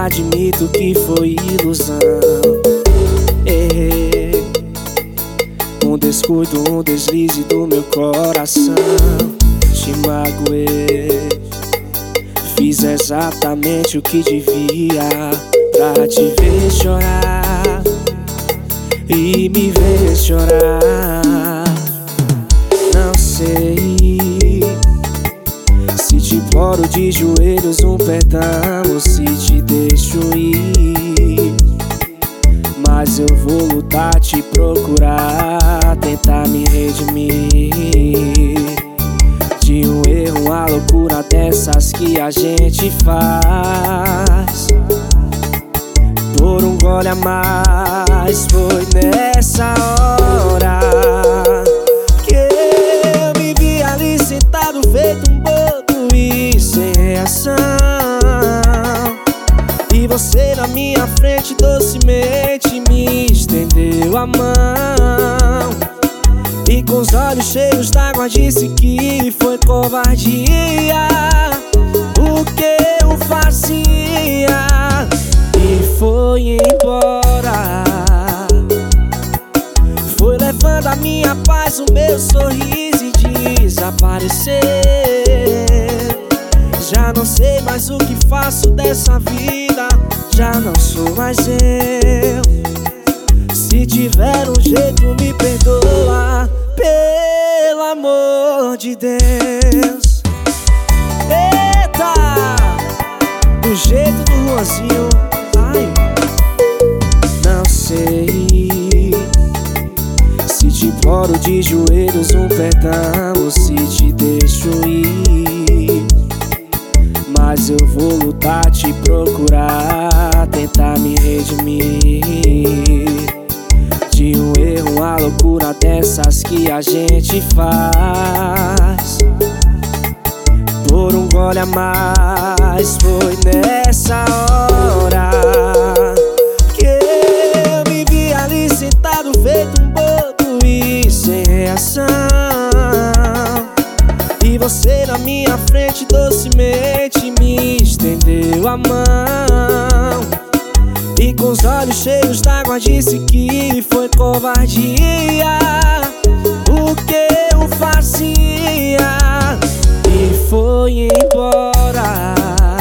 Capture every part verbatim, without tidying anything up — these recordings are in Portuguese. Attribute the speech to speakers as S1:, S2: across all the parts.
S1: admito que foi ilusão. Errei, um descuido, um deslize do meu coração. Te magoei, fiz exatamente o que devia pra te ver chorar e me ver chorar. Não sei se te imploro de joelhos um perdão ou se te deixo ir, mas eu vou lutar, te procurar, tentar me redimir de um erro, uma loucura dessas que a gente faz por um gole a mais. Foi nessa hora que eu me vi ali sentado feito um bobo e sem reação, e você na minha frente docemente me estendeu a mão, e com os olhos cheios d'água disse que foi covardia o que eu fazia, e foi embora. Foi levando a minha paz, o meu sorriso e desapareceu. Já não sei mais o que faço dessa vida, já não sou mais eu. Se tiver um jeito me perdoa, pelo amor de Deus. Eita, do jeito do Luanzinho. Ai, não sei se te imploro de joelhos um perdão ou se te deixo ir, mas eu vou lutar, te procurar, tentar me redimir de um erro, uma loucura dessas que a gente faz por um gole a mais. Foi nessa hora que eu me vi ali sentado feito um bobo e sem reação, e você na minha frente docemente me estendeu a mão, e com os olhos cheios d'água disse que foi covardia o que eu fazia, e foi embora.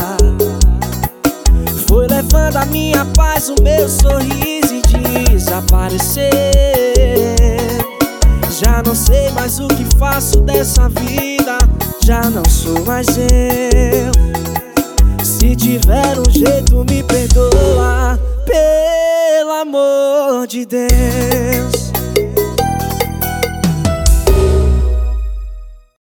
S1: Foi levando a minha paz, o meu sorriso e desapareceu. Já não sei mais o que faço dessa vida, já não sou mais eu. Se tiver um jeito me perdoa, pelo amor de Deus.